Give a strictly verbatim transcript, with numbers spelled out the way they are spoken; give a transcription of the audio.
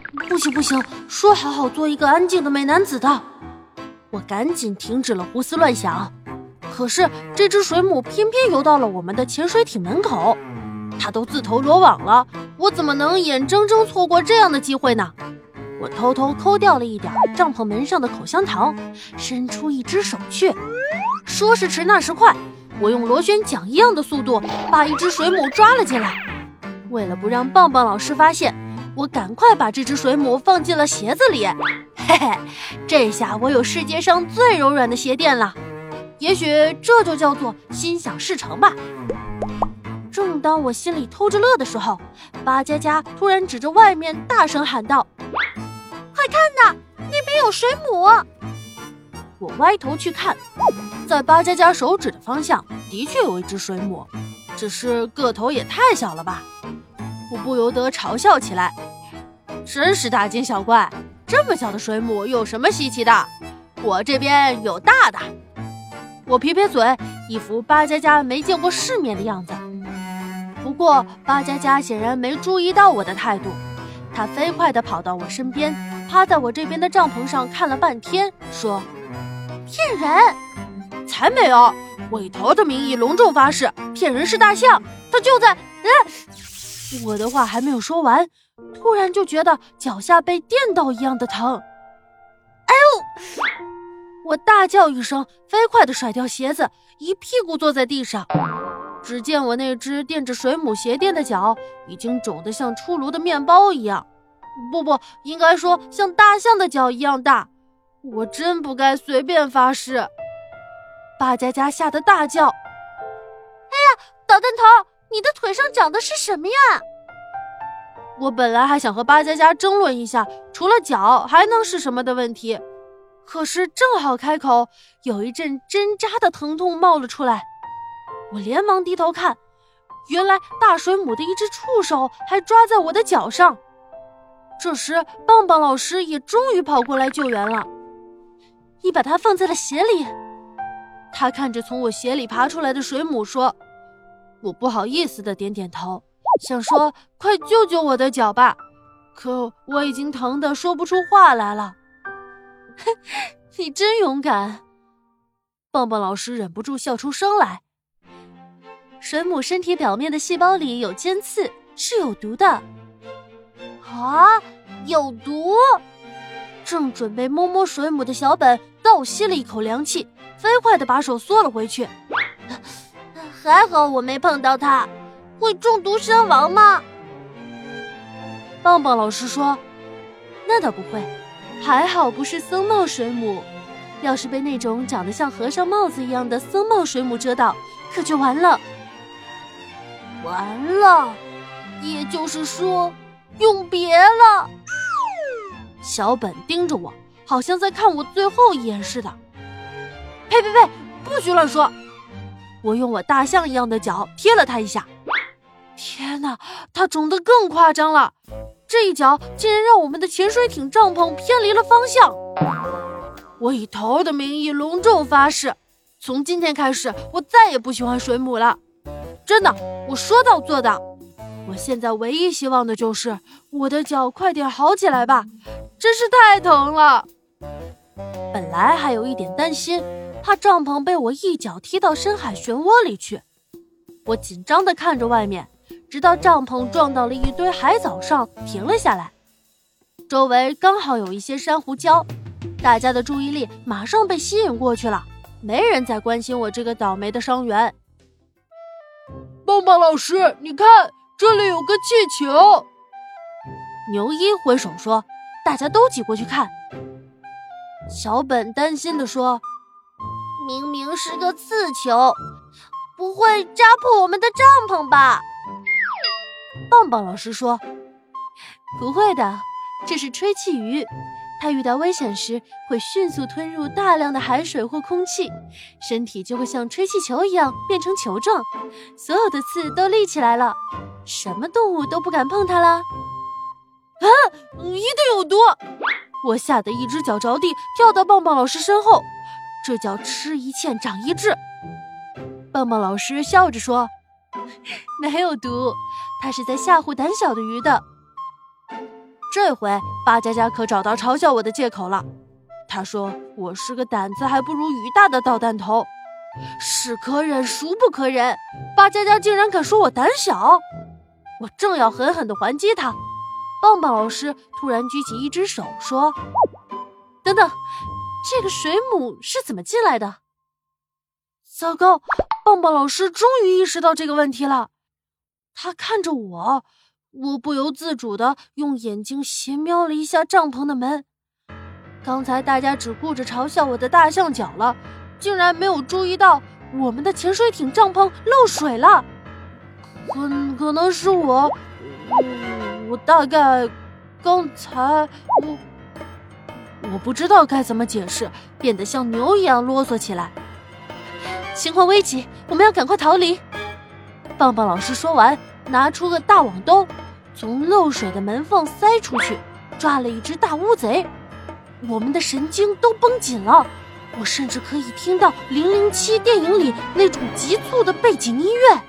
不行不行，说好好做一个安静的美男子的。我赶紧停止了胡思乱想。可是这只水母偏偏游到了我们的潜水艇门口，它都自投罗网了，我怎么能眼睁睁错过这样的机会呢？我偷偷抠掉了一点帐篷门上的口香糖，伸出一只手去。说时迟那时快，我用螺旋桨一样的速度把一只水母抓了进来。为了不让棒棒老师发现，我赶快把这只水母放进了鞋子里。嘿嘿，这下我有世界上最柔软的鞋垫了。也许这就叫做心想事成吧。正当我心里偷着乐的时候，巴佳佳突然指着外面大声喊道：快看呐，那边有水母！我歪头去看，在巴佳佳手指的方向的确有一只水母，只是个头也太小了吧。我不由得嘲笑起来，真是大惊小怪，这么小的水母有什么稀奇的？我这边有大的。我撇撇嘴，一副巴佳佳没见过世面的样子。不过巴佳佳显然没注意到我的态度，她飞快地跑到我身边，趴在我这边的帐篷上看了半天，说：骗人！才没有！我以头的名义隆重发誓，骗人是大象，它就在……呃，我的话还没有说完，突然就觉得脚下被电到一样的疼。哎呦！我大叫一声，飞快地甩掉鞋子，一屁股坐在地上。只见我那只垫着水母鞋垫的脚已经肿得像出炉的面包一样，不不，应该说像大象的脚一样大。我真不该随便发誓。巴佳佳吓得大叫：哎呀，捣蛋头，你的腿上长的是什么呀？我本来还想和巴佳佳争论一下，除了脚还能是什么的问题，可是正好开口，有一阵针扎的疼痛冒了出来。我连忙低头看，原来大水母的一只触手还抓在我的脚上。这时棒棒老师也终于跑过来救援了。你把它放在了鞋里。他看着从我鞋里爬出来的水母说。我不好意思地点点头，想说快救救我的脚吧，可我已经疼得说不出话来了。你真勇敢。棒棒老师忍不住笑出声来。水母身体表面的细胞里有尖刺，是有毒的。啊，有毒！正准备摸摸水母的小本倒吸了一口凉气，飞快地把手缩了回去。还好我没碰到它，会中毒身亡吗？棒棒老师说，那倒不会，还好不是僧帽水母，要是被那种长得像和尚帽子一样的僧帽水母蛰到，可就完了。完了，也就是说永别了。小本盯着我，好像在看我最后一眼似的。呸呸呸，不许乱说。我用我大象一样的脚踢了他一下。天哪，他肿得更夸张了，这一脚竟然让我们的潜水艇帐篷偏离了方向。我以头儿的名义隆重发誓，从今天开始我再也不喜欢水母了。真的，我说到做到。我现在唯一希望的就是我的脚快点好起来吧，真是太疼了。本来还有一点担心，怕帐篷被我一脚踢到深海漩涡里去。我紧张地看着外面，直到帐篷撞到了一堆海藻上停了下来。周围刚好有一些珊瑚礁，大家的注意力马上被吸引过去了，没人再关心我这个倒霉的伤员。棒棒老师，你看，这里有个气球。牛一挥手说，大家都挤过去看。小本担心地说，明明是个刺球，不会扎破我们的帐篷吧？棒棒老师说，不会的，这是吹气鱼，它遇到危险时会迅速吞入大量的海水或空气，身体就会像吹气球一样变成球状，所有的刺都立起来了，什么动物都不敢碰它啦。啊，一定有毒！我吓得一只脚着地，跳到棒棒老师身后，这叫吃一堑长一智。棒棒老师笑着说，没有毒，它是在吓唬胆小的鱼的。 这回巴佳佳可找到嘲笑我的借口了。他说我是个胆子还不如鱼大的捣蛋头。是可忍孰不可忍，巴佳佳竟然敢说我胆小。我正要狠狠地还击他，棒棒老师突然举起一只手说，等等，这个水母是怎么进来的？糟糕，棒棒老师终于意识到这个问题了。他看着我，我不由自主地用眼睛斜瞄了一下帐篷的门。刚才大家只顾着嘲笑我的大象脚了，竟然没有注意到我们的潜水艇帐篷漏水了。可可能是我，我大概刚才我我不知道该怎么解释，变得像牛一样啰嗦起来。情况危急，我们要赶快逃离。棒棒老师说完，拿出个大网兜，从漏水的门缝塞出去，抓了一只大乌贼。我们的神经都绷紧了，我甚至可以听到零零七电影里那种急促的背景音乐。